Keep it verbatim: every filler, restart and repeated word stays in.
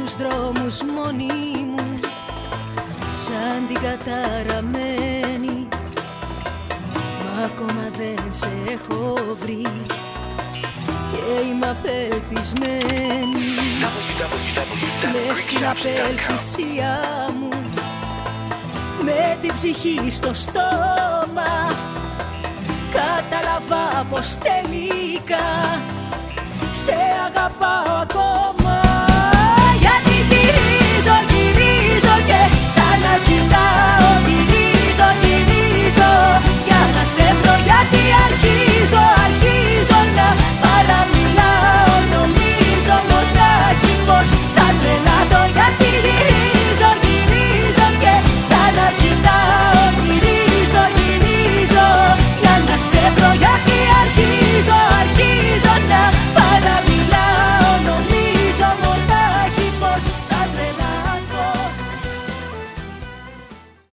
τους δρόμους μόνη μου, σαν την καταραμένη, μα ακόμα δεν σε έχω βρει και είμαι απελπισμένη. Μες στην απελπισία μου, με την ψυχή στο στόμα, κατάλαβα πως τελικά σε αγαπάω